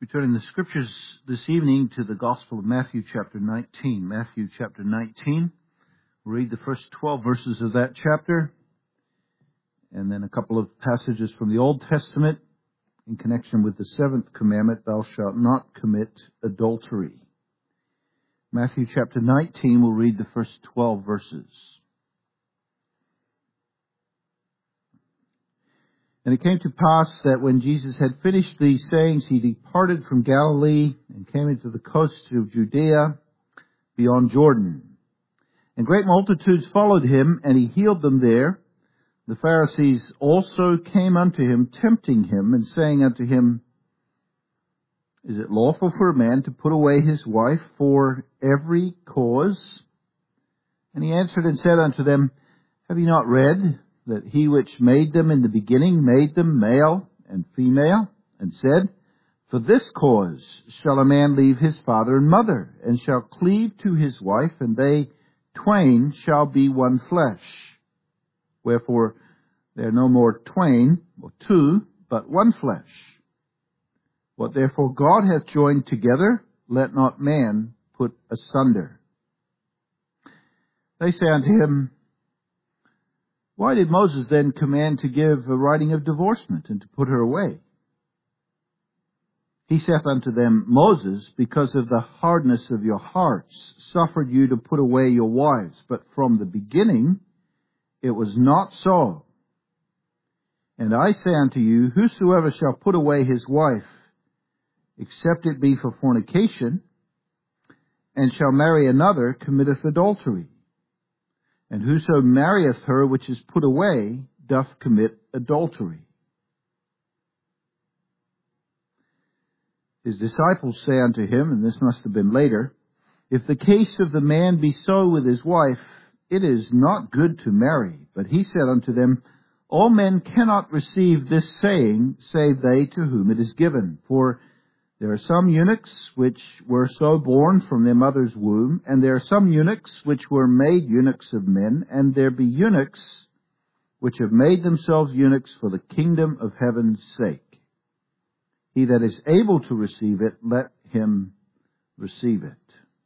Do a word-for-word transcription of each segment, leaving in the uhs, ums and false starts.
Turning the scriptures this evening to the Gospel of Matthew chapter nineteen. Matthew chapter nineteen. We'll read the first twelve verses of that chapter, and then a couple of passages from the Old Testament in connection with the seventh commandment, thou shalt not commit adultery. Matthew chapter nineteen, we'll read the first twelve verses. And it came to pass that when Jesus had finished these sayings, he departed from Galilee and came into the coast of Judea beyond Jordan. And great multitudes followed him, and he healed them there. The Pharisees also came unto him, tempting him, and saying unto him, Is it lawful for a man to put away his wife for every cause? And he answered and said unto them, Have ye not read that he which made them in the beginning made them male and female, and said, For this cause shall a man leave his father and mother, and shall cleave to his wife, and they twain shall be one flesh. Wherefore they are no more twain, or two, but one flesh. What therefore God hath joined together, let not man put asunder. They say unto him, Why did Moses then command to give a writing of divorcement, and to put her away? He saith unto them, Moses, because of the hardness of your hearts, suffered you to put away your wives, but from the beginning it was not so. And I say unto you, whosoever shall put away his wife, except it be for fornication, and shall marry another, committeth adultery. And whoso marrieth her which is put away doth commit adultery. His disciples say unto him, and this must have been later, If the case of the man be so with his wife, it is not good to marry. But he said unto them, All men cannot receive this saying, save they to whom it is given. For there are some eunuchs which were so born from their mother's womb, and there are some eunuchs which were made eunuchs of men, and there be eunuchs which have made themselves eunuchs for the kingdom of heaven's sake. He that is able to receive it, let him receive it.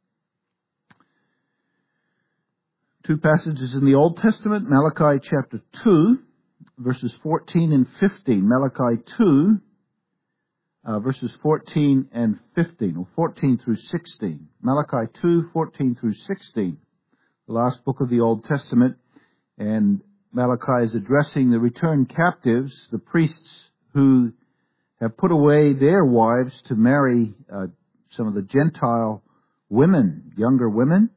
Two passages in the Old Testament, Malachi chapter two, verses fourteen and fifteen. Malachi two, Uh, verses fourteen and fifteen, or fourteen through sixteen. Malachi two, fourteen through sixteen, the last book of the Old Testament. And Malachi is addressing the returned captives, the priests who have put away their wives to marry uh, some of the Gentile women, younger women.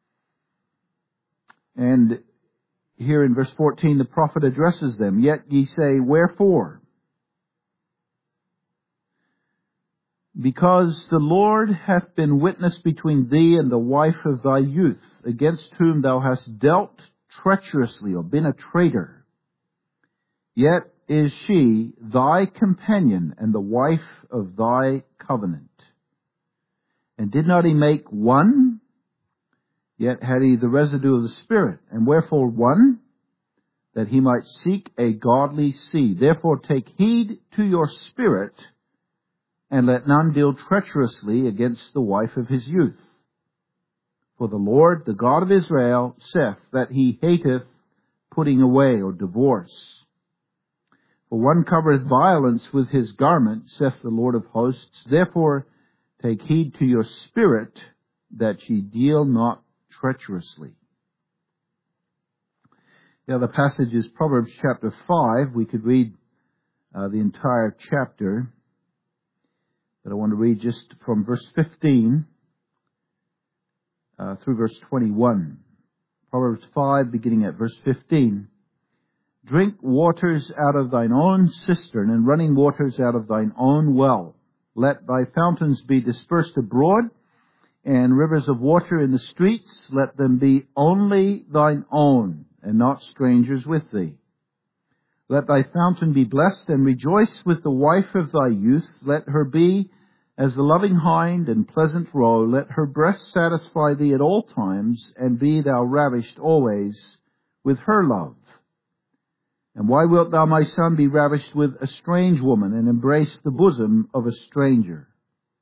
And here in verse fourteen, the prophet addresses them. Yet ye say, Wherefore? Because the Lord hath been witness between thee and the wife of thy youth, against whom thou hast dealt treacherously, or been a traitor. Yet is she thy companion and the wife of thy covenant. And did not he make one? Yet had he the residue of the Spirit. And wherefore one? That he might seek a godly seed. Therefore take heed to your spirit, and let none deal treacherously against the wife of his youth. For the Lord, the God of Israel, saith that he hateth putting away, or divorce. For one covereth violence with his garment, saith the Lord of hosts. Therefore take heed to your spirit, that ye deal not treacherously. The other passage is Proverbs chapter five. We could read uh, the entire chapter, but I want to read just from verse fifteen uh, through verse twenty-one. Proverbs five, beginning at verse fifteen. Drink waters out of thine own cistern, and running waters out of thine own well. Let thy fountains be dispersed abroad, and rivers of water in the streets. Let them be only thine own, and not strangers with thee. Let thy fountain be blessed, and rejoice with the wife of thy youth. Let her be as the loving hind and pleasant roe. Let her breast satisfy thee at all times, and be thou ravished always with her love. And why wilt thou, my son, be ravished with a strange woman, and embrace the bosom of a stranger?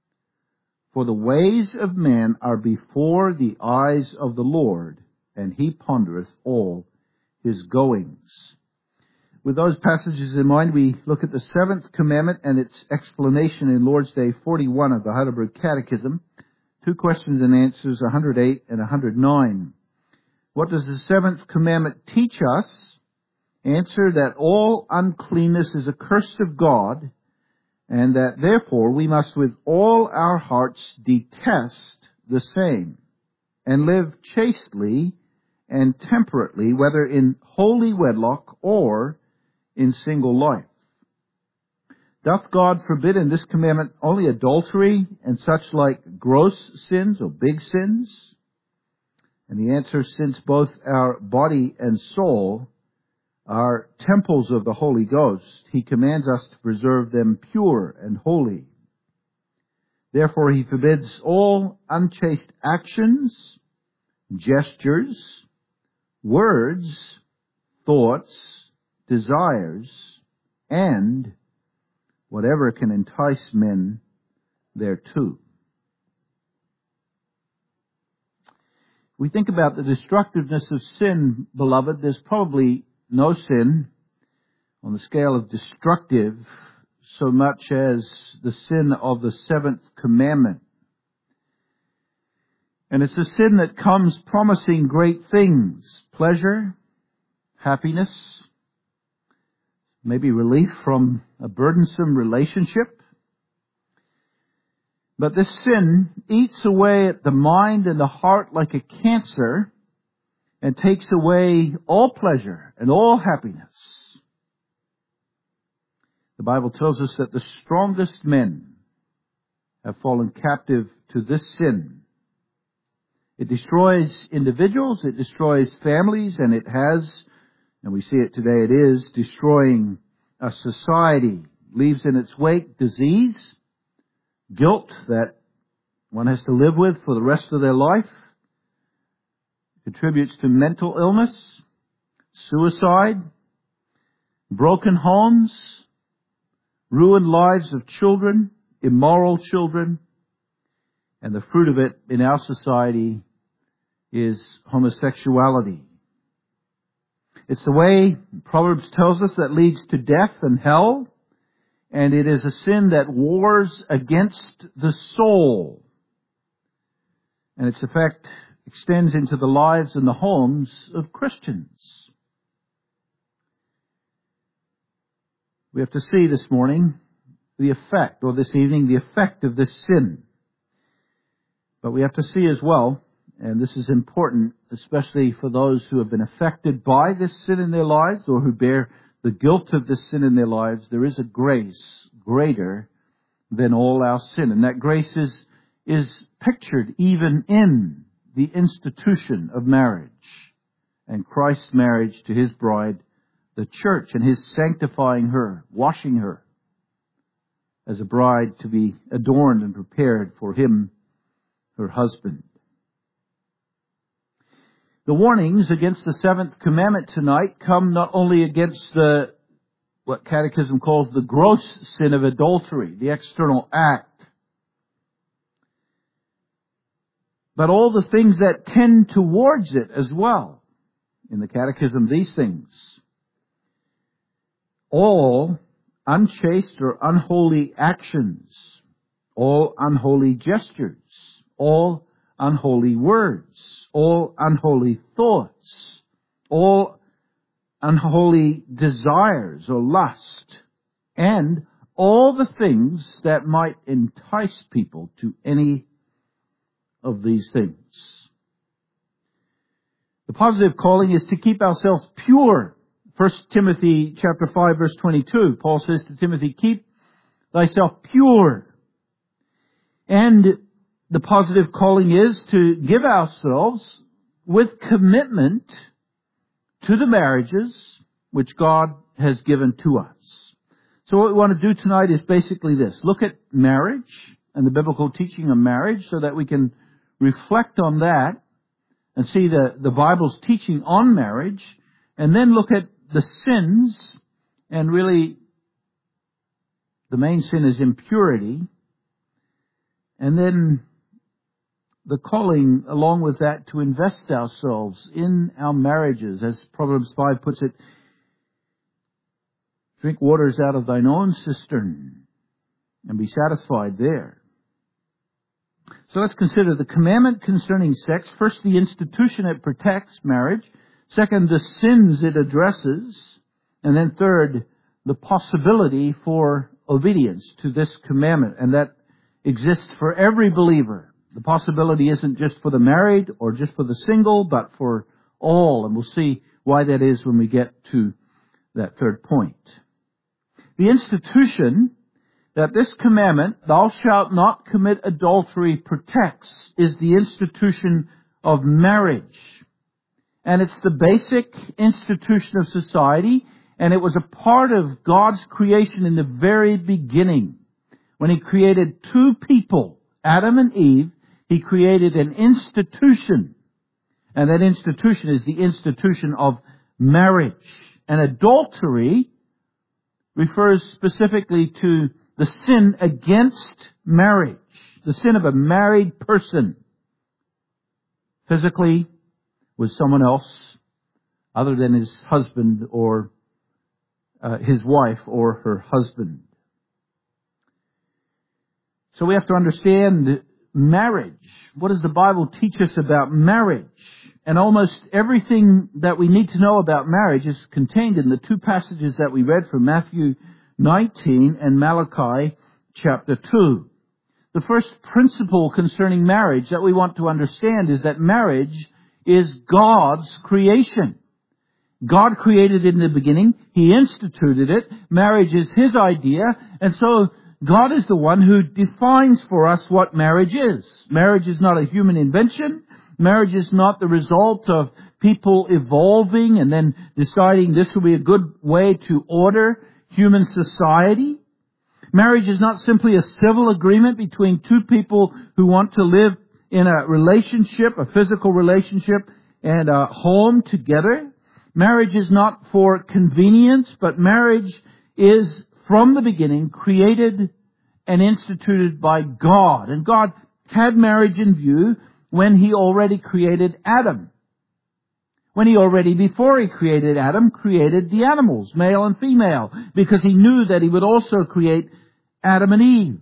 For the ways of man are before the eyes of the Lord, and he pondereth all his goings. With those passages in mind, we look at the seventh commandment and its explanation in Lord's Day forty-one of the Heidelberg Catechism. Two questions and answers, one hundred eight and one hundred nine. What does the seventh commandment teach us? Answer, that all uncleanness is accursed of God, and that therefore we must with all our hearts detest the same, and live chastely and temperately, whether in holy wedlock or in single life. Doth God forbid in this commandment only adultery and such like gross sins or big sins? And the answer, since both our body and soul are temples of the Holy Ghost, he commands us to preserve them pure and holy. Therefore he forbids all unchaste actions, gestures, words, thoughts, desires, and whatever can entice men thereto. We think about the destructiveness of sin, beloved. There's probably no sin on the scale of destructive so much as the sin of the seventh commandment. And it's a sin that comes promising great things: pleasure, happiness, maybe relief from a burdensome relationship. But this sin eats away at the mind and the heart like a cancer and takes away all pleasure and all happiness. The Bible tells us that the strongest men have fallen captive to this sin. It destroys individuals, it destroys families, and it has, and we see it today, it is destroying a society. Leaves in its wake disease, guilt that one has to live with for the rest of their life. Contributes to mental illness, suicide, broken homes, ruined lives of children, immoral children, and the fruit of it in our society is homosexuality. It's the way Proverbs tells us that leads to death and hell, and it is a sin that wars against the soul. And its effect extends into the lives and the homes of Christians. We have to see this morning the effect, or this evening, the effect of this sin. But we have to see as well, and this is important, especially for those who have been affected by this sin in their lives or who bear the guilt of this sin in their lives, there is a grace greater than all our sin. And that grace is, is pictured even in the institution of marriage and Christ's marriage to his bride, the church, and his sanctifying her, washing her as a bride to be adorned and prepared for him, her husband. The warnings against the seventh commandment tonight come not only against the, what Catechism calls the gross sin of adultery, the external act, but all the things that tend towards it as well. In the Catechism, these things: all unchaste or unholy actions, all unholy gestures, all unholy words, all unholy thoughts, all unholy desires or lust, and all the things that might entice people to any of these things. The positive calling is to keep ourselves pure. First Timothy chapter five verse twenty-two, Paul says to Timothy, keep thyself pure. And the positive calling is to give ourselves with commitment to the marriages which God has given to us. So what we want to do tonight is basically this: look at marriage and the biblical teaching of marriage so that we can reflect on that and see the, the Bible's teaching on marriage, and then look at the sins, and really the main sin is impurity, And then the calling along with that to invest ourselves in our marriages, as Proverbs five puts it, drink waters out of thine own cistern and be satisfied there. So let's consider the commandment concerning sex. First, the institution it protects, marriage. Second, the sins it addresses. And then third, the possibility for obedience to this commandment. And that exists for every believer. The possibility isn't just for the married or just for the single, but for all. And we'll see why that is when we get to that third point. The institution that this commandment, thou shalt not commit adultery, protects is the institution of marriage. And it's the basic institution of society, and it was a part of God's creation in the very beginning. When He created two people, Adam and Eve, He created an institution. And that institution is the institution of marriage. And adultery refers specifically to the sin against marriage, the sin of a married person, physically with someone else other than his husband or uh, his wife or her husband. So we have to understand marriage. What does the Bible teach us about marriage? And almost everything that we need to know about marriage is contained in the two passages that we read from Matthew nineteen and Malachi chapter two. The first principle concerning marriage that we want to understand is that marriage is God's creation. God created it in the beginning. He instituted it. Marriage is His idea. And so God is the one who defines for us what marriage is. Marriage is not a human invention. Marriage is not the result of people evolving and then deciding this will be a good way to order human society. Marriage is not simply a civil agreement between two people who want to live in a relationship, a physical relationship, and a home together. Marriage is not for convenience, but marriage is from the beginning created and instituted by God. And God had marriage in view when He already created Adam. When He already, before He created Adam, created the animals, male and female, because He knew that He would also create Adam and Eve.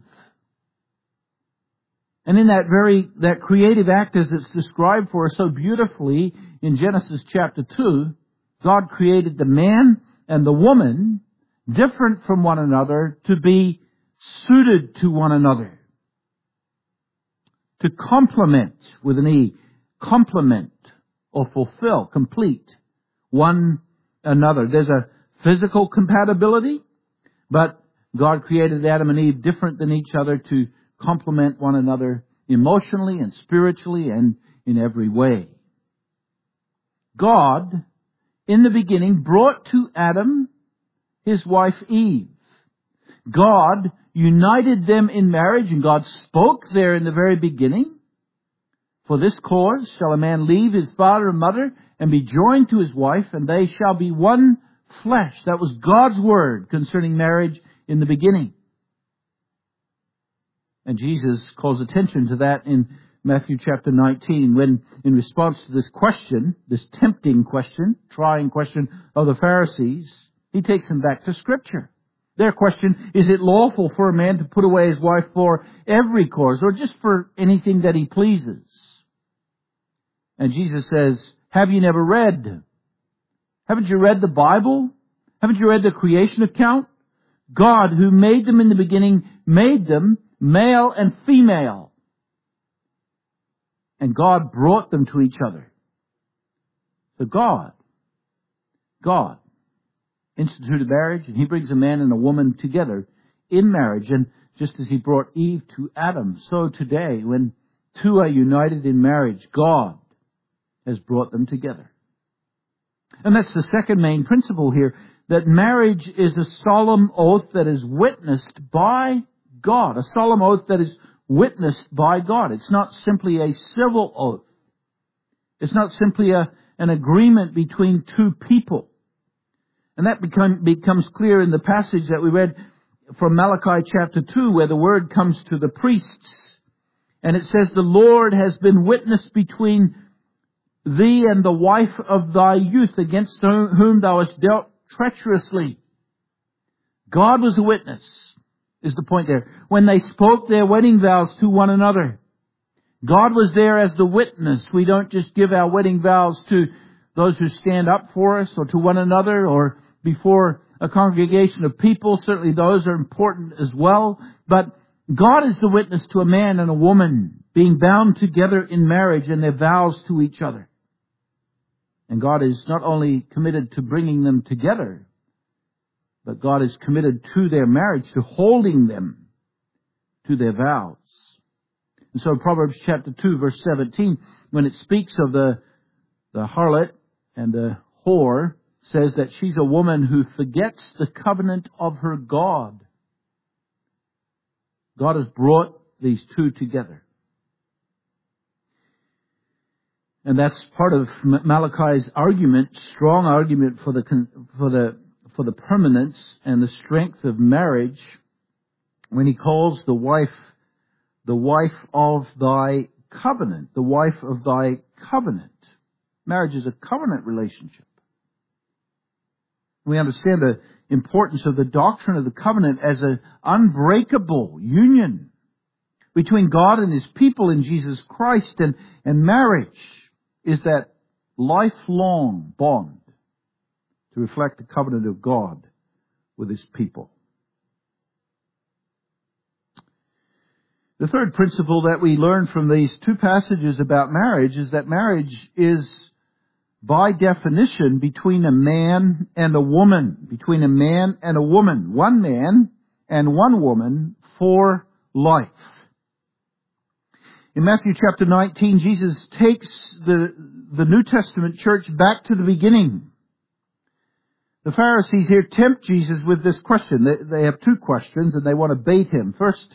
And in that very, that creative act as it's described for us so beautifully in Genesis chapter two, God created the man and the woman different from one another to be suited to one another. To complement, with an E, complement or fulfill, complete one another. There's a physical compatibility, but God created Adam and Eve different than each other to complement one another emotionally and spiritually and in every way. God, in the beginning, brought to Adam his wife Eve. God united them in marriage, and God spoke there in the very beginning. For this cause shall a man leave his father and mother and be joined to his wife, and they shall be one flesh. That was God's word concerning marriage in the beginning. And Jesus calls attention to that in Matthew chapter nineteen, when in response to this question, this tempting question, trying question of the Pharisees, He takes them back to Scripture. Their question, is it lawful for a man to put away his wife for every cause or just for anything that he pleases? And Jesus says, have you never read? Haven't you read the Bible? Haven't you read the creation account? God, who made them in the beginning, made them male and female. And God brought them to each other. So God, God instituted marriage, and He brings a man and a woman together in marriage. And just as He brought Eve to Adam, so today, when two are united in marriage, God has brought them together. And that's the second main principle here, that marriage is a solemn oath that is witnessed by God, a solemn oath that is witnessed by God. It's not simply a civil oath. It's not simply a, an agreement between two people. And that become, becomes clear in the passage that we read from Malachi chapter two, where the word comes to the priests And it says, the Lord has been witness between thee and the wife of thy youth, against whom thou hast dealt treacherously. God was a witness, is the point there. When they spoke their wedding vows to one another, God was there as the witness. We don't just give our wedding vows to those who stand up for us, or to one another, or before a congregation of people. Certainly those are important as well. But God is the witness to a man and a woman being bound together in marriage and their vows to each other. And God is not only committed to bringing them together, but God is committed to their marriage, to holding them to their vows. And so Proverbs chapter two, verse seventeen, when it speaks of the, the harlot and the whore, says that she's a woman who forgets the covenant of her God. God has brought these two together. And that's part of Malachi's argument, strong argument for the, for the, for the permanence and the strength of marriage, when he calls the wife the wife of thy covenant, the wife of thy covenant. Marriage is a covenant relationship. We understand the importance of the doctrine of the covenant as an unbreakable union between God and His people in Jesus Christ. And, and marriage is that lifelong bond to reflect the covenant of God with His people. The third principle that we learn from these two passages about marriage is that marriage is, by definition, between a man and a woman. Between a man and a woman. One man and one woman for life. In Matthew chapter nineteen, Jesus takes the, the New Testament church back to the beginning. The Pharisees here tempt Jesus with this question. They, they have two questions and they want to bait Him. First,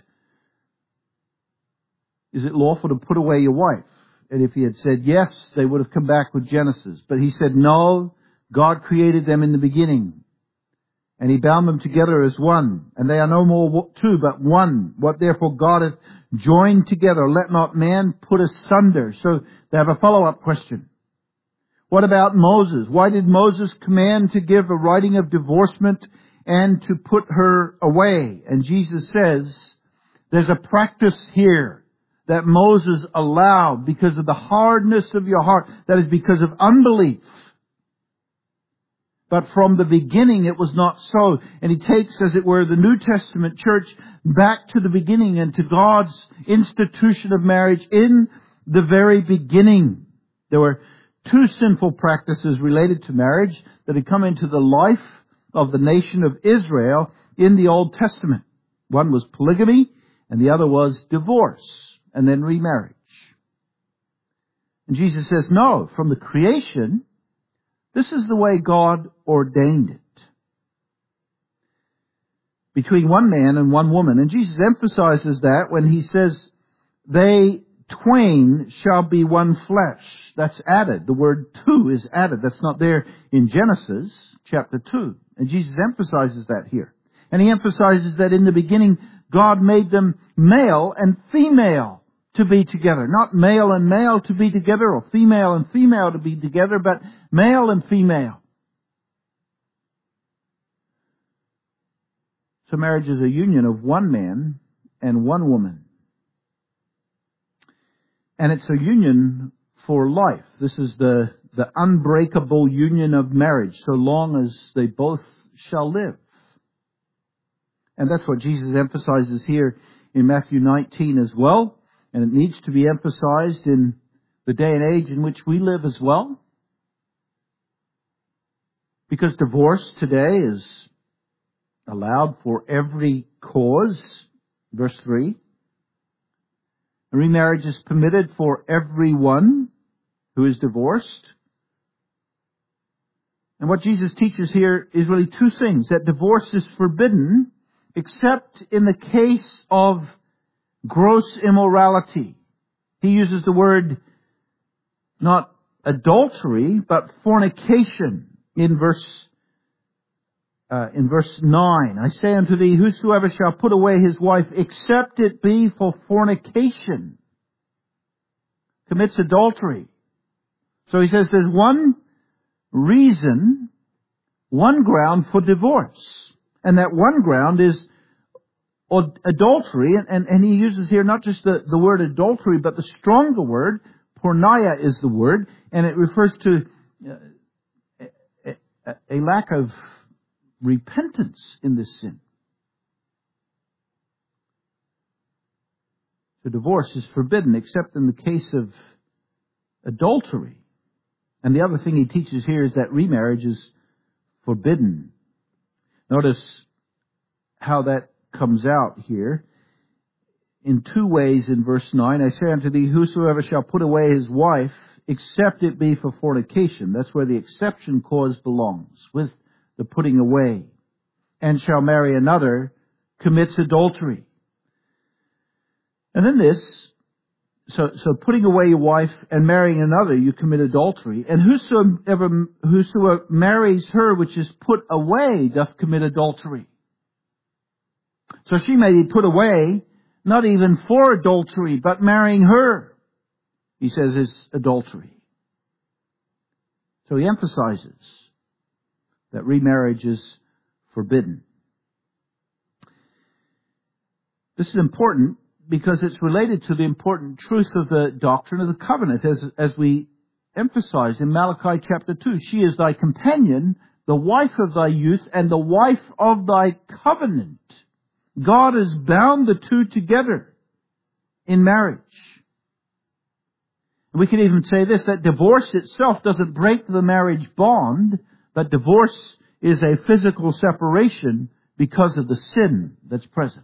is it lawful to put away your wife? And if he had said yes, they would have come back with Genesis. But he said no, God created them in the beginning. And He bound them together as one. And they are no more two, but one. What therefore God hath joined together, let not man put asunder. So they have a follow-up question. What about Moses? Why did Moses command to give a writing of divorcement and to put her away? And Jesus says, there's a practice here that Moses allowed because of the hardness of your heart. That is because of unbelief. But from the beginning it was not so. And he takes, as it were, the New Testament church back to the beginning and to God's institution of marriage in the very beginning. There were two sinful practices related to marriage that had come into the life of the nation of Israel in the Old Testament. One was polygamy and the other was divorce. And then remarriage. And Jesus says, no, from the creation, this is the way God ordained it. Between one man and one woman. And Jesus emphasizes that when He says, they twain shall be one flesh. That's added. The word two is added. That's not there in Genesis chapter two. And Jesus emphasizes that here. And He emphasizes that in the beginning, God made them male and female to be together. Not male and male to be together, or female and female to be together, but male and female. So marriage is a union of one man and one woman. And it's a union for life. This is the, the unbreakable union of marriage, so long as they both shall live. And that's what Jesus emphasizes here in Matthew nineteen as well. And it needs to be emphasized in the day and age in which we live as well. Because divorce today is allowed for every cause. Verse three. Remarriage is permitted for everyone who is divorced. And what Jesus teaches here is really two things. That divorce is forbidden except in the case of gross immorality. He uses the word not adultery, but fornication in verse uh, in verse nine. I say unto thee, whosoever shall put away his wife, except it be for fornication. commits adultery. So he says there's one reason, one ground for divorce. And that one ground is adultery. And, and, and he uses here not just the, the word adultery, but the stronger word, porneia is the word. And it refers to a, a, a lack of repentance in this sin. So divorce is forbidden except in the case of adultery. And the other thing he teaches here is that remarriage is forbidden. Notice how that comes out here in two ways in verse nine. I say unto thee, whosoever shall put away his wife, except it be for fornication. That's where the exception clause belongs, with the putting away. And shall marry another, commits adultery. And then this, so, so putting away your wife and marrying another, you commit adultery. And whosoever, whosoever marries her which is put away doth commit adultery. So she may be put away, not even for adultery, but marrying her, he says, is adultery. So he emphasizes that remarriage is forbidden. This is important because it's related to the important truth of the doctrine of the covenant, as, as we emphasize in Malachi chapter two. She is thy companion, the wife of thy youth, and the wife of thy covenant. God has bound the two together in marriage. And we can even say this, that divorce itself doesn't break the marriage bond, but divorce is a physical separation because of the sin that's present.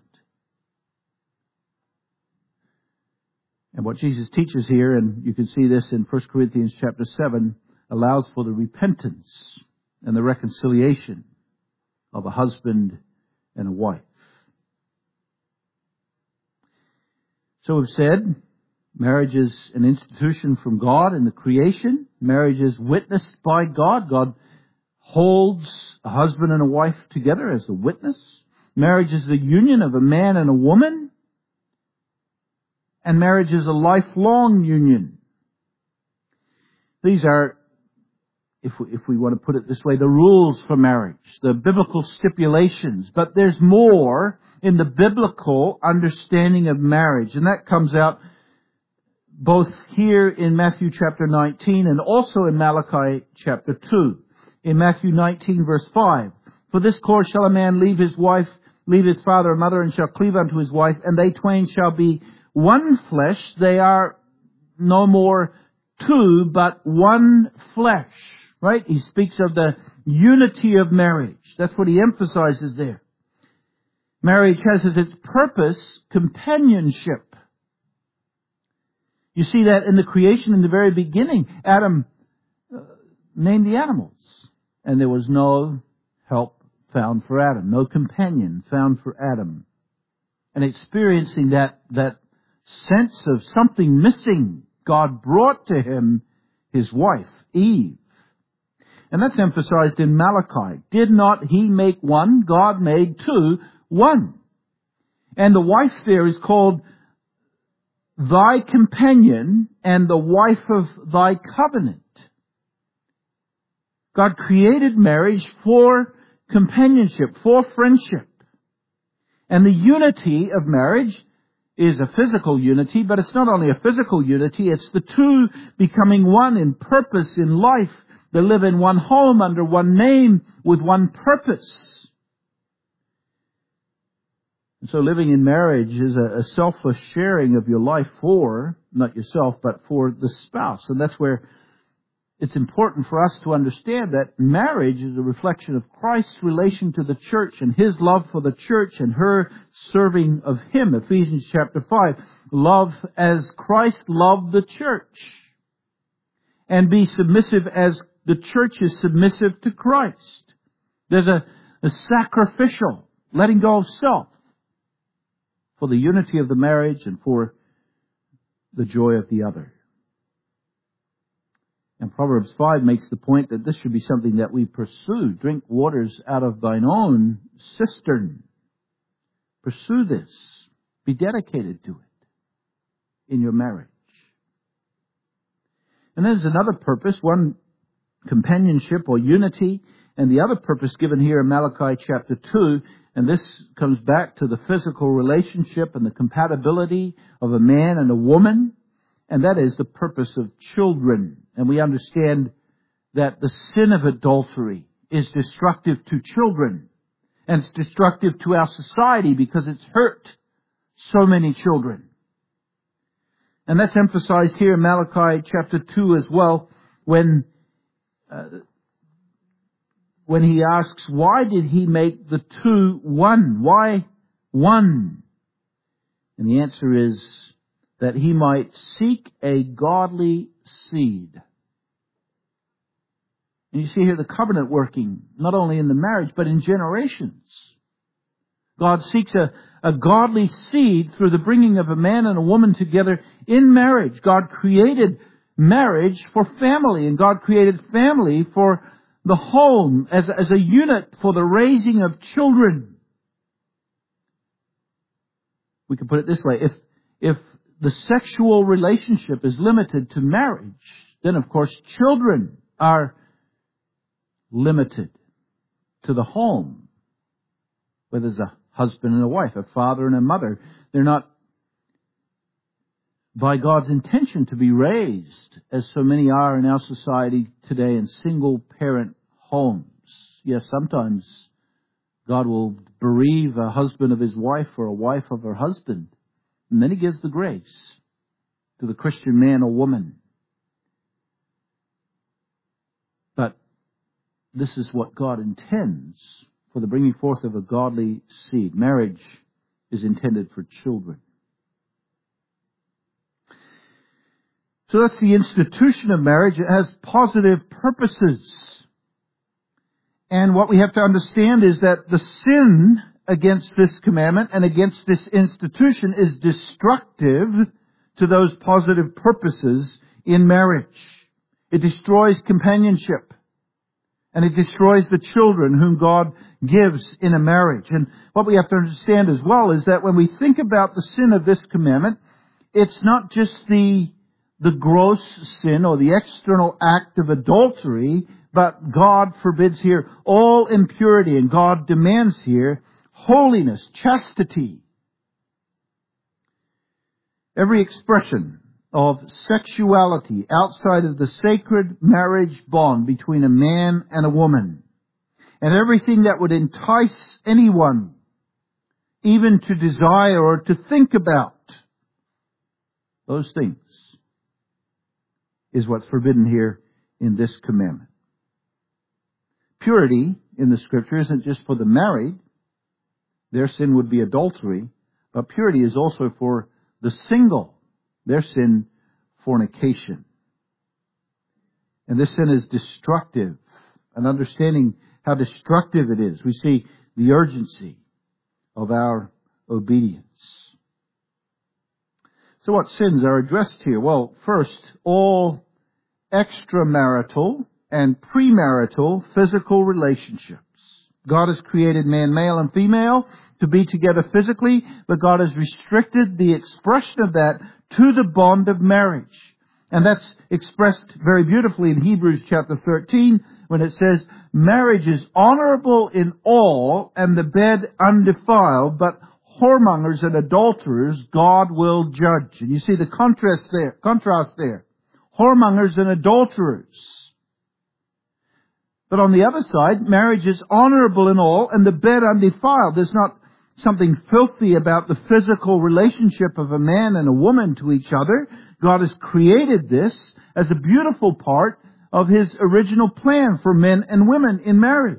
And what Jesus teaches here, and you can see this in First Corinthians chapter seven, allows for the repentance and the reconciliation of a husband and a wife. So we've said, marriage is an institution from God in the creation. Marriage is witnessed by God. God holds a husband and a wife together as a witness. Marriage is the union of a man and a woman. And marriage is a lifelong union. These are, if we, if we want to put it this way, the rules for marriage, the biblical stipulations. But there's more in the biblical understanding of marriage. And that comes out both here in Matthew chapter nineteen and also in Malachi chapter two. In Matthew nineteen verse five, for this cause shall a man leave his wife, leave his father and mother, and shall cleave unto his wife, and they twain shall be one flesh. They are no more two, but one flesh. Right? He speaks of the unity of marriage. That's what he emphasizes there. Marriage has as its purpose companionship. You see that in the creation in the very beginning. Adam uh, named the animals, and there was no help found for Adam, no companion found for Adam. And experiencing that, that sense of something missing, God brought to him his wife, Eve. And that's emphasized in Malachi. Did not he make one? God made two, one. And the wife there is called thy companion and the wife of thy covenant. God created marriage for companionship, for friendship. And the unity of marriage is a physical unity, but it's not only a physical unity, it's the two becoming one in purpose, in life. They live in one home, under one name, with one purpose. And so living in marriage is a, a selfless sharing of your life for, not yourself, but for the spouse. And that's where it's important for us to understand that marriage is a reflection of Christ's relation to the church and His love for the church and her serving of Him. Ephesians chapter five, love as Christ loved the church. And be submissive as the church is submissive to Christ. There's a, a sacrificial letting go of self for the unity of the marriage and for the joy of the other. And Proverbs five makes the point that this should be something that we pursue. Drink waters out of thine own cistern. Pursue this. Be dedicated to it in your marriage. And there's another purpose, one companionship or unity, and the other purpose given here in Malachi chapter two, and this comes back to the physical relationship and the compatibility of a man and a woman, and that is the purpose of children. And we understand that the sin of adultery is destructive to children, and it's destructive to our society because it's hurt so many children. And that's emphasized here in Malachi chapter two as well, when uh, when he asks, why did he make the two one? Why one? And the answer is that he might seek a godly seed. And you see here the covenant working, not only in the marriage, but in generations. God seeks a, a godly seed through the bringing of a man and a woman together in marriage. God created marriage for family, and God created family for the home as, as a unit for the raising of children. We can put it this way. If, if the sexual relationship is limited to marriage, then of course children are limited to the home, where there's a husband and a wife, a father and a mother. They're not by God's intention to be raised, as so many are in our society today, in single-parent homes. Yes, sometimes God will bereave a husband of his wife or a wife of her husband, and then he gives the grace to the Christian man or woman. But this is what God intends for the bringing forth of a godly seed. Marriage is intended for children. So that's the institution of marriage. It has positive purposes. And what we have to understand is that the sin against this commandment and against this institution is destructive to those positive purposes in marriage. It destroys companionship. And it destroys the children whom God gives in a marriage. And what we have to understand as well is that when we think about the sin of this commandment, it's not just the the gross sin or the external act of adultery, but God forbids here all impurity, and God demands here holiness, chastity. Every expression of sexuality outside of the sacred marriage bond between a man and a woman, and everything that would entice anyone even to desire or to think about those things, is what's forbidden here in this commandment. Purity in the Scripture isn't just for the married. Their sin would be adultery. But purity is also for the single. Their sin, fornication. And this sin is destructive. And understanding how destructive it is, we see the urgency of our obedience. So what sins are addressed here? Well, first, all extramarital and premarital physical relationships. God has created man, male and female, to be together physically, but God has restricted the expression of that to the bond of marriage. And that's expressed very beautifully in Hebrews chapter thirteen, when it says, marriage is honorable in all, and the bed undefiled, but whoremongers and adulterers God will judge. And you see the contrast there. Contrast there. Whoremongers and adulterers. But on the other side, marriage is honorable in all, and the bed undefiled. There's not something filthy about the physical relationship of a man and a woman to each other. God has created this as a beautiful part of His original plan for men and women in marriage.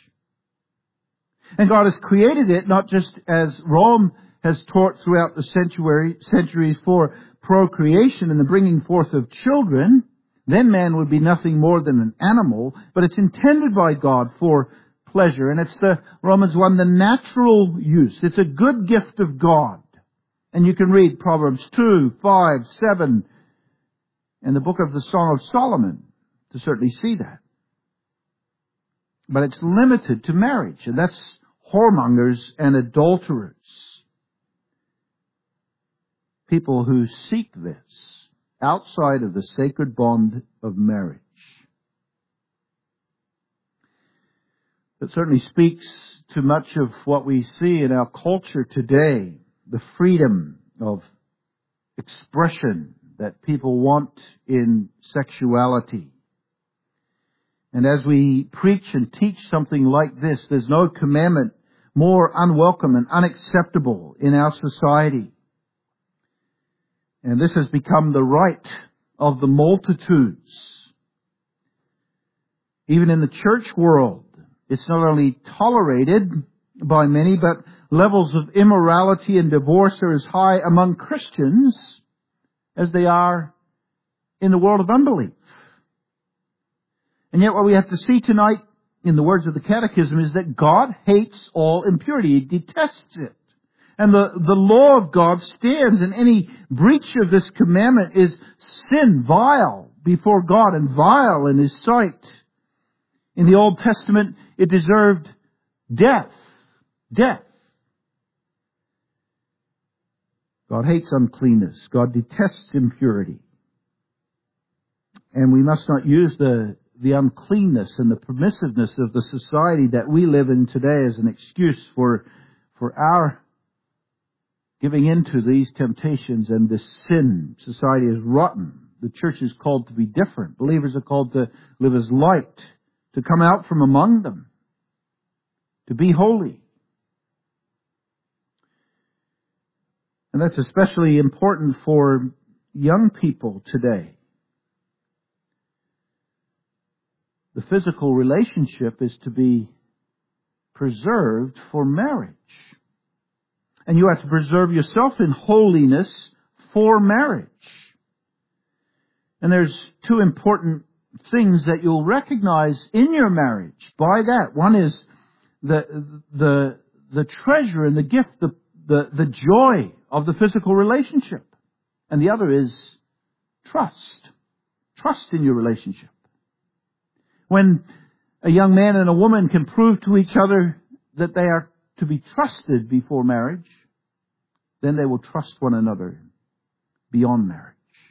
And God has created it not just as Rome has taught throughout the century, centuries for procreation and the bringing forth of children. Then man would be nothing more than an animal, but it's intended by God for pleasure. And it's the, Romans one, the natural use. It's a good gift of God. And you can read Proverbs two, five, seven, and the book of the Song of Solomon to certainly see that. But it's limited to marriage, and that's whoremongers and adulterers. People who seek this outside of the sacred bond of marriage. It certainly speaks to much of what we see in our culture today, the freedom of expression that people want in sexuality. And as we preach and teach something like this, there's no commandment more unwelcome and unacceptable in our society. And this has become the right of the multitudes. Even in the church world, it's not only tolerated by many, but levels of immorality and divorce are as high among Christians as they are in the world of unbelief. And yet what we have to see tonight, in the words of the Catechism, is that God hates all impurity. He detests it. And the, the law of God stands, and any breach of this commandment is sin, vile before God and vile in His sight. In the Old Testament, it deserved death. Death. God hates uncleanness. God detests impurity. And we must not use the, the uncleanness and the permissiveness of the society that we live in today as an excuse for, for our giving into these temptations and this sin. Society is rotten. The church is called to be different. Believers are called to live as light, to come out from among them, to be holy. And that's especially important for young people today. The physical relationship is to be preserved for marriage. And you have to preserve yourself in holiness for marriage. And there's two important things that you'll recognize in your marriage by that. One is the the the treasure and the gift, the the, the joy of the physical relationship. And the other is trust. Trust in your relationship. When a young man and a woman can prove to each other that they are to be trusted before marriage, then they will trust one another beyond marriage.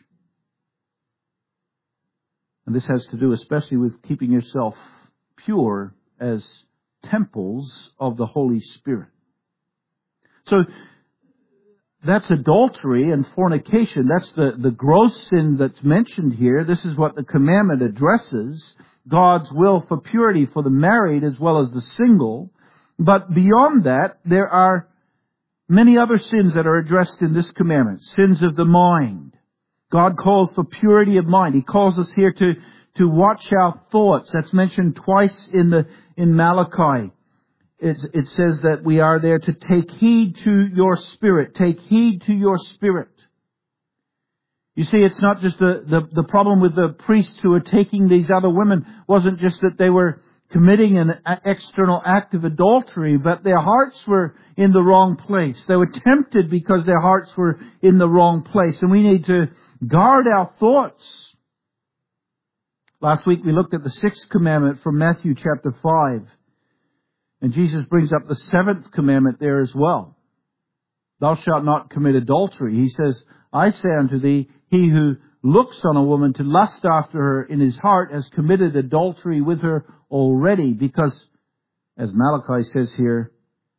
And this has to do especially with keeping yourself pure as temples of the Holy Spirit. So that's adultery and fornication. That's the, the gross sin that's mentioned here. This is what the commandment addresses. God's will for purity for the married as well as the single. But beyond that, there are many other sins that are addressed in this commandment. Sins of the mind. God calls for purity of mind. He calls us here to, to watch our thoughts. That's mentioned twice in the, in Malachi. It, it says that we are there to take heed to your spirit. Take heed to your spirit. You see, it's not just the, the, the problem with the priests who were taking these other women wasn't just that they were committing an external act of adultery, but their hearts were in the wrong place. They were tempted because their hearts were in the wrong place. And we need to guard our thoughts. Last week we looked at the sixth commandment from Matthew chapter five. And Jesus brings up the seventh commandment there as well. Thou shalt not commit adultery. He says, I say unto thee, he who looks on a woman to lust after her in his heart has committed adultery with her already. Because, as Malachi says here,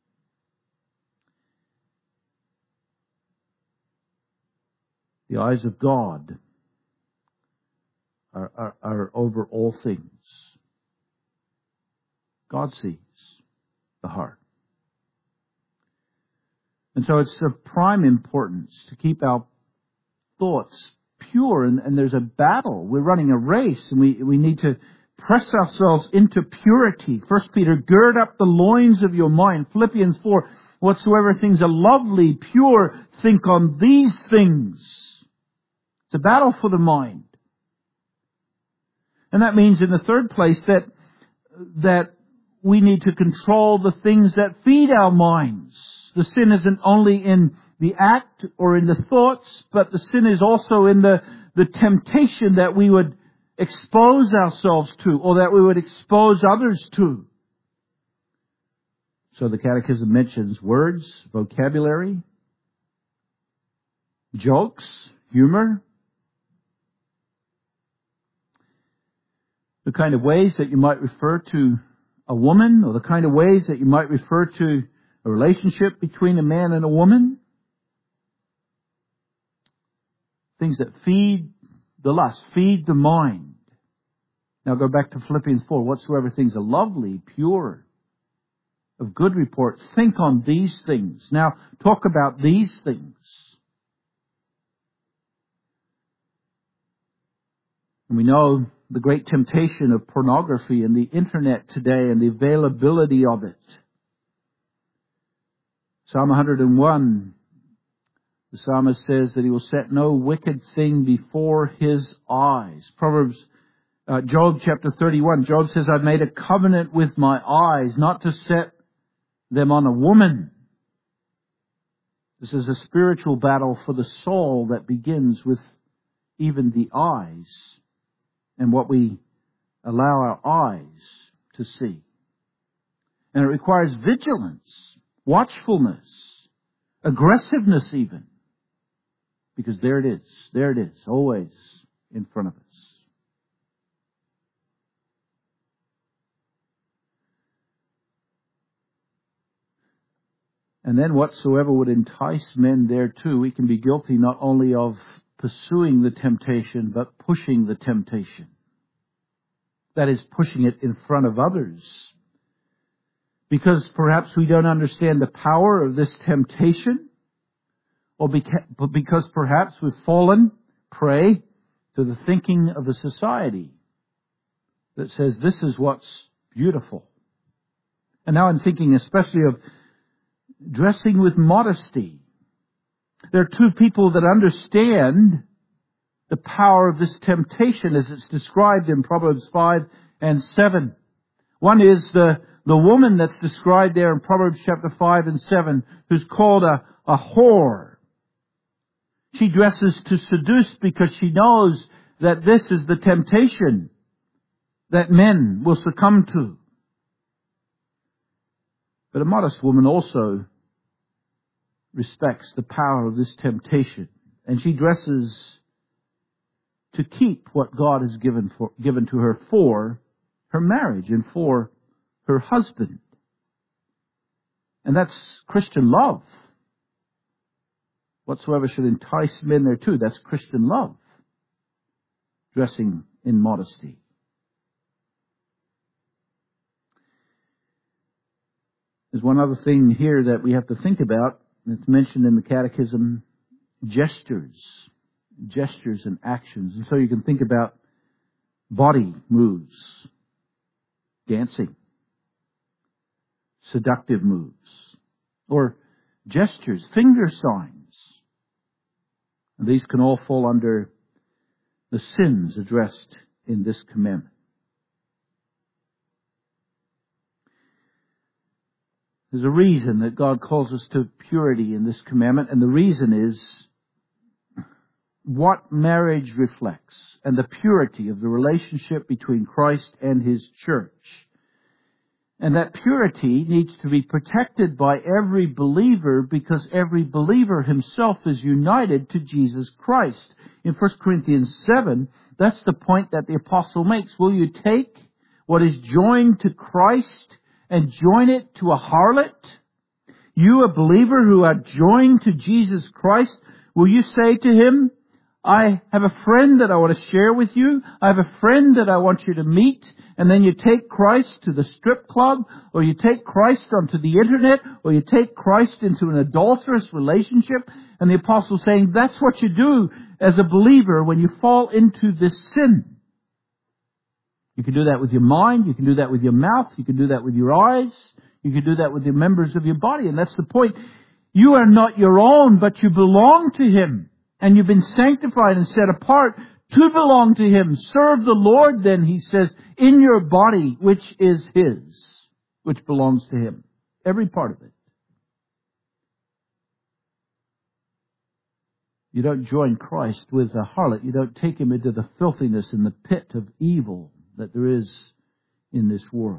the eyes of God are, are, are over all things. God sees the heart. And so it's of prime importance to keep our thoughts pure. And, and there's a battle. We're running a race, and we, we need to press ourselves into purity. First Peter, gird up the loins of your mind. Philippians four, whatsoever things are lovely, pure, think on these things. It's a battle for the mind. And that means in the third place that, that we need to control the things that feed our minds. The sin isn't only in the act or in the thoughts, but the sin is also in the, the temptation that we would expose ourselves to, or that we would expose others to. So the Catechism mentions words, vocabulary, jokes, humor, the kind of ways that you might refer to a woman, or the kind of ways that you might refer to a relationship between a man and a woman. Things that feed the lust, feed the mind. Now go back to Philippians four. Whatsoever things are lovely, pure, of good report, think on these things. Now talk about these things. And we know the great temptation of pornography and the internet today and the availability of it. Psalm one hundred and one, the psalmist says that he will set no wicked thing before his eyes. Proverbs, uh, Job chapter thirty-one, Job says, I've made a covenant with my eyes not to set them on a woman. This is a spiritual battle for the soul that begins with even the eyes and what we allow our eyes to see. And it requires vigilance, watchfulness, aggressiveness even. Because there it is, there it is, always in front of us. And then whatsoever would entice men thereto, we can be guilty not only of pursuing the temptation, but pushing the temptation. That is, pushing it in front of others. Because perhaps we don't understand the power of this temptation, or beca- because perhaps we've fallen prey to the thinking of a society that says this is what's beautiful. And now I'm thinking especially of dressing with modesty. There are two people that understand the power of this temptation as it's described in Proverbs five and seven. One is the, the woman that's described there in Proverbs chapter five and seven, who's called a, a whore. She dresses to seduce because she knows that this is the temptation that men will succumb to. But a modest woman also respects the power of this temptation. And she dresses to keep what God has given for, given to her for her marriage and for her husband. And that's Christian love. Whatsoever should entice men thereto, that's Christian love. Dressing in modesty. There's one other thing here that we have to think about. It's mentioned in the Catechism, gestures. Gestures and actions. And so you can think about body moves, dancing, seductive moves, or gestures, finger signs. And these can all fall under the sins addressed in this commandment. There's a reason that God calls us to purity in this commandment, and the reason is what marriage reflects and the purity of the relationship between Christ and His church. And that purity needs to be protected by every believer because every believer himself is united to Jesus Christ. In First Corinthians seven, that's the point that the apostle makes. Will you take what is joined to Christ and join it to a harlot? You, a believer who are joined to Jesus Christ, will you say to him, I have a friend that I want to share with you. I have a friend that I want you to meet. And then you take Christ to the strip club, or you take Christ onto the internet, or you take Christ into an adulterous relationship. And the apostle saying that's what you do as a believer when you fall into this sin. You can do that with your mind. You can do that with your mouth. You can do that with your eyes. You can do that with the members of your body. And that's the point. You are not your own, but you belong to Him. And you've been sanctified and set apart to belong to Him. Serve the Lord then, He says, in your body, which is His, which belongs to Him. Every part of it. You don't join Christ with a harlot. You don't take Him into the filthiness and the pit of evil that there is in this world.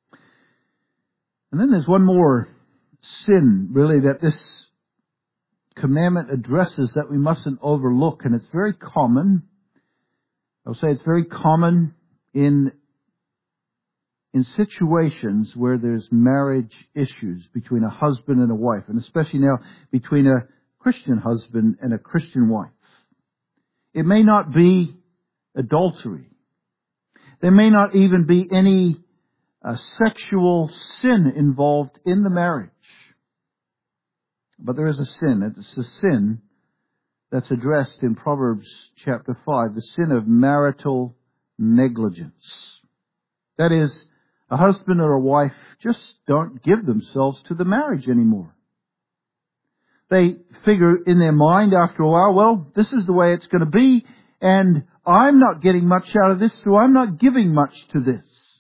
And then there's one more sin, really, that this commandment addresses that we mustn't overlook, and it's very common. I'll say it's very common in in situations where there's marriage issues between a husband and a wife, and especially now between a Christian husband and a Christian wife. It may not be adultery. There may not even be any uh, sexual sin involved in the marriage. But there is a sin. It's a sin that's addressed in Proverbs chapter five, the sin of marital negligence. That is, a husband or a wife just don't give themselves to the marriage anymore. They figure in their mind after a while, well, this is the way it's going to be, and I'm not getting much out of this, so I'm not giving much to this.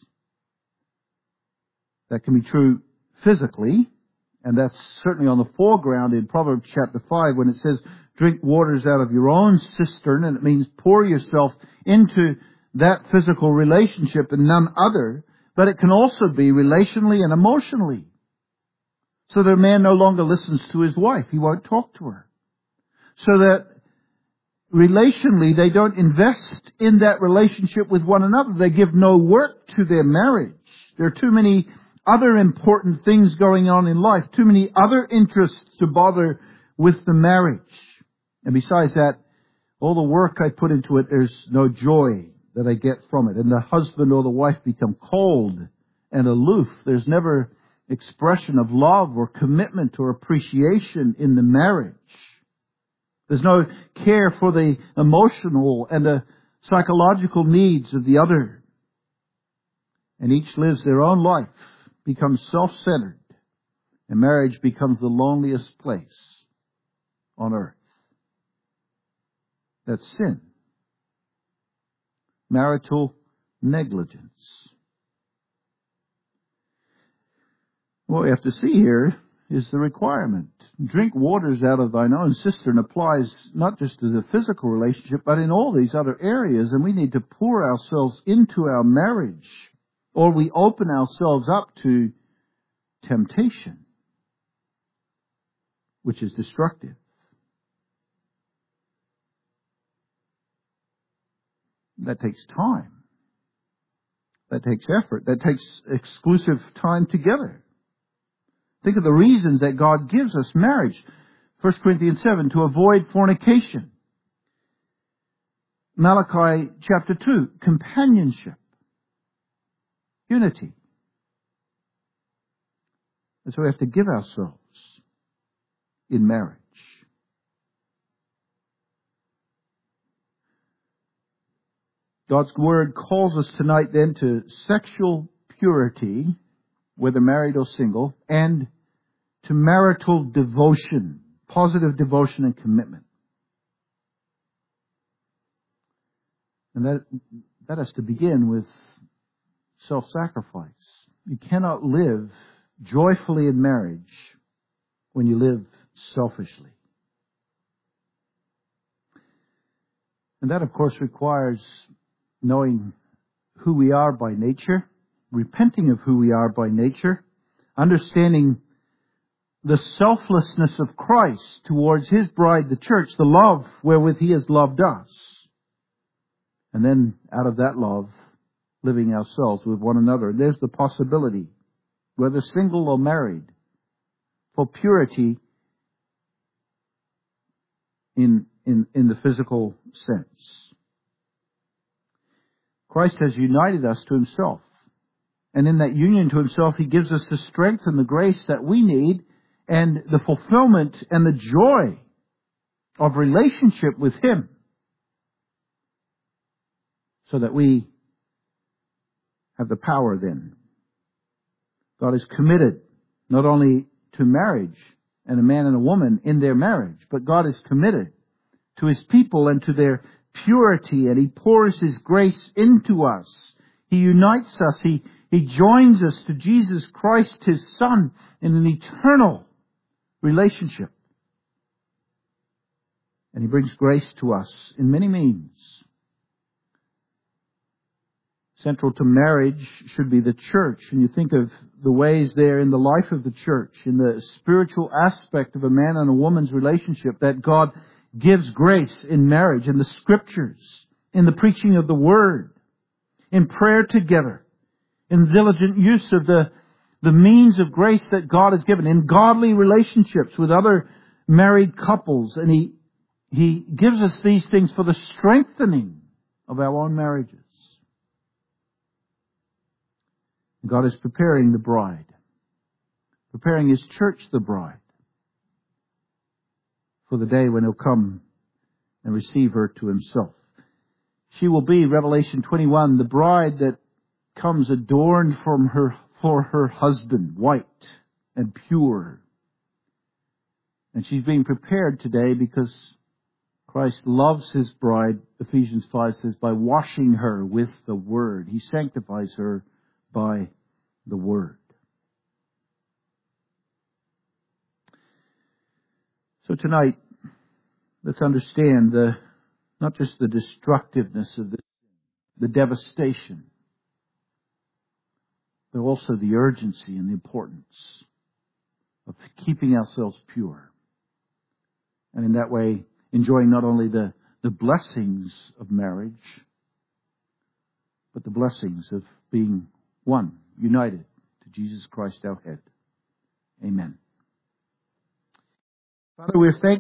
That can be true physically, and that's certainly on the foreground in Proverbs chapter five when it says, drink waters out of your own cistern, and it means pour yourself into that physical relationship and none other. But it can also be relationally and emotionally. So that a man no longer listens to his wife. He won't talk to her. So that relationally they don't invest in that relationship with one another. They give no work to their marriage. There are too many other important things going on in life. Too many other interests to bother with the marriage. And besides that, all the work I put into it, there's no joy that I get from it. And the husband or the wife become cold and aloof. There's never expression of love or commitment or appreciation in the marriage. There's no care for the emotional and the psychological needs of the other. And each lives their own life, becomes self-centered, and marriage becomes the loneliest place on earth. That's sin. Marital negligence. What we have to see here is the requirement. Drink waters out of thine own cistern applies not just to the physical relationship, but in all these other areas. And we need to pour ourselves into our marriage, or we open ourselves up to temptation, which is destructive. That takes time. That takes effort. That takes exclusive time together. Think of the reasons that God gives us marriage. First Corinthians seven, to avoid fornication. Malachi chapter two, companionship. Unity. And so we have to give ourselves in marriage. God's Word calls us tonight then to sexual purity, whether married or single, and to marital devotion, positive devotion and commitment. And that, that has to begin with self-sacrifice. You cannot live joyfully in marriage when you live selfishly. And that, of course, requires knowing who we are by nature, repenting of who we are by nature, understanding the selflessness of Christ towards His bride, the church, the love wherewith He has loved us. And then, out of that love, living ourselves with one another. There's the possibility, whether single or married, for purity in, in, in the physical sense. Christ has united us to Himself. And in that union to Himself, He gives us the strength and the grace that we need and the fulfillment and the joy of relationship with Him, so that we have the power then. God is committed not only to marriage and a man and a woman in their marriage, but God is committed to His people and to their purity, and He pours His grace into us. He unites us. He, he joins us to Jesus Christ, His Son, in an eternal relationship. And He brings grace to us in many means. Central to marriage should be the church. And you think of the ways there in the life of the church, in the spiritual aspect of a man and a woman's relationship, that God gives grace in marriage, in the Scriptures, in the preaching of the Word, in prayer together, in diligent use of the, the means of grace that God has given, in godly relationships with other married couples. And He, He gives us these things for the strengthening of our own marriages. God is preparing the bride, preparing His church, the bride, for the day when He'll come and receive her to Himself. She will be, Revelation twenty-one, the bride that comes adorned from her, for her husband, white and pure. And she's being prepared today because Christ loves His bride, Ephesians five says, by washing her with the Word. He sanctifies her by the Word. So tonight, let's understand the not just the destructiveness of the, the devastation, but also the urgency and the importance of keeping ourselves pure. And in that way, enjoying not only the, the blessings of marriage, but the blessings of being one, united to Jesus Christ our head. Amen. Father, we're thankful